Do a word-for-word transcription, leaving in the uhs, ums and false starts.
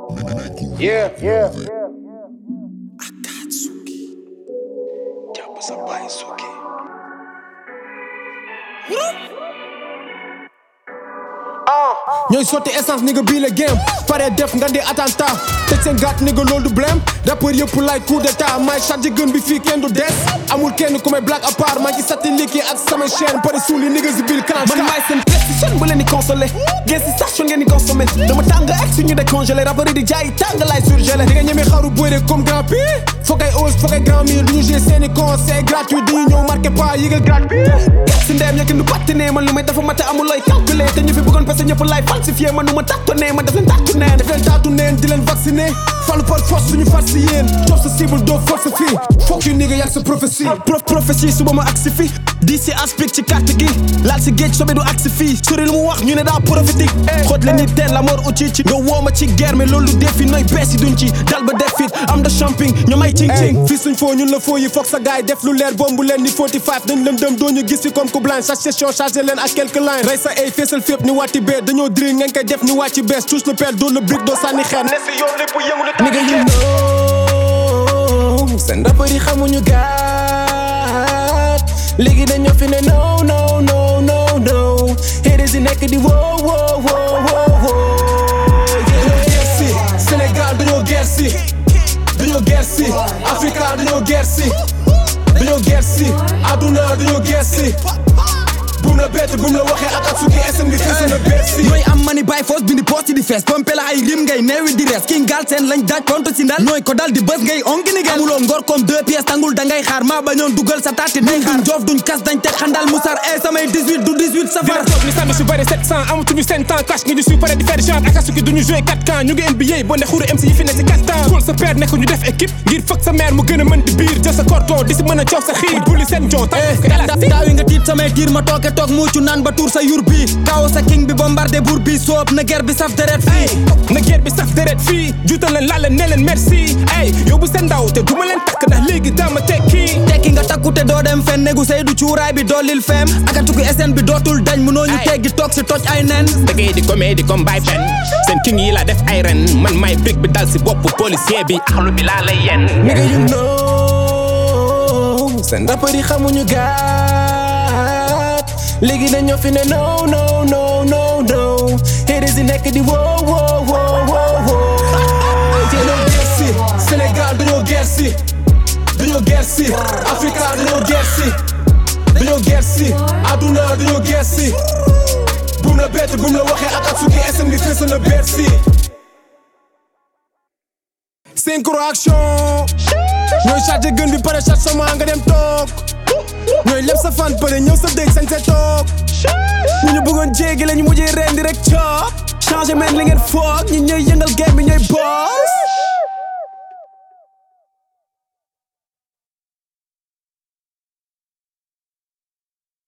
Yeah, yeah. Akatsuki. Jàpp sa baay Suki. ñooy sotti essence ni nga bii la game pare def nga di attentat tëj seen gàtt ni nga loolu du blème rappeur yëpp lay coup d'état may chargé gën bi fii kenn du des amul kenn ku may black à part maa ngi satellite yi ak sama chaîne pare suuli ni nga si biir clan man maay seen PlayStation bu leen di consolé ngeen si station ngeen di consommé dama tàng ak suñu décongelé rappeur yi di jaay tàng lay surgelé di nga ñemee xaru bëre comme grand P foog ay ose foog ay grand mille duñu jouer seeni conseil gratuit dañu ñëw marqué pas yëgal gratuit si ndeem yëg nu patiné man lu may dafa mate amul looy calculé te ñu fi bëggoon parce que ñëpp lay falsifié man nu ma tàttonné ma def leen tàttu neen def leen taatu neen di leen vacciné falu par force suñu fat si yéen jox sa cible doo force fii foog yu nigga yàgg sa prophétie prof prophétie suba ma agsi fi di si aspect ci carte gi laal si géej sobe du agsi fii sori lu mu wax ñu ne daa prophétique xoot leen ni teen la mort uti ci nga wooma ci guerre mais loolu defi nooy bees yi duñ ci dal ba def fit am da champing ñoo may cing cing fii suñ foo ñun la foo yi foog sa gaay def lu leer bombu leen ni forty-five dañ leen dem doo ñu gis fi comme ku blind chaque session chargé leen ak quelques lines rey sa ay feesal fépp ni wàtti bee dañoo drill ngeen koy def ni wàcci bees tous le père doo le brique doo sànni xeer ne si yoon lépp yëngu la nigga you know seen rappeur yi xamuñu gaat léegi dañoo fi ne no no no no no haters yi nekk di wow wow wow wow dañoo guerre si Sénégal dañoo guerre si dañoo guerre si Africa dañoo guerre si dañoo guerre si aduna dañoo guerre si bum la bett bum la waxee Akatsuki S M gi fees na Bercy nooy am mani bay force bindi post di fees pompe la ay rim ngay neewi di res king gal seen lañ daj tontu si ndal nooy ko dal di bës ngay ongi ni gen amuloo ngor comme deux pièces tangul dangay xaar maa bañoon dugal sa taati day xaar joof duñ kas dañ teg xandal musar e samay dix-huit du dix-huit safar toog ni sànni su bëri sept cent amatuñu seen temps cash nga ñu suy pare di faire genre Akatsuki duñu jouer quatre camps ñu ngi N B A boo ne xuuru M C yi fi ne si quatre temps xool sa père nekk ñu def équipe ngir fëkk sa mère mu gën a mën di biir jël sa cordon di si mën a coow sa xiir buli seen jon daaw yi nga tiit samay tiir ma tooke toog muucu naan ba tour sa yur bi kaw sa king bi bombardé buur bi soob na guerre bi saf deret fii na guerre bi saf deret fii juutal leen laal leen ne leen merci ay yóbbu seen ndaw te duma leen takk ndax léegi dama tekki tekki nga takku te doo dem fen négu say du cuuraay bi doolil fem Akatsuki S N bi dootul dañ mënoo ñu teggi toog si toj ay nen dëggee di comédie comme bay fen seen king yi la def ay ren man may brique bi dal si bopp policier bi axlu bi laa lay yen nigga you know seen rappeur yi xamuñu gaat léegi dañoo fi ne no no no no no haters yi nekk di wow wow wow wow dañoo guerre si Sénégal dañoo guerre si dañoo guerre si Africa dañoo guerre si dañoo guerre si aduna dañoo guerre si bum la bett bum la waxee Akatsuki S M gi fees na Bercy synchro action ñooy chargé gën bi pare charge sama nga dem toog ñooy leb sa fan pare ñëw sa dëj sañ sa toog ñu ñu bëggoon jéggi la ñu mujjee rendi rek coop changé men li ngeen foog ñu ñooy yëngal game bi ñooy boss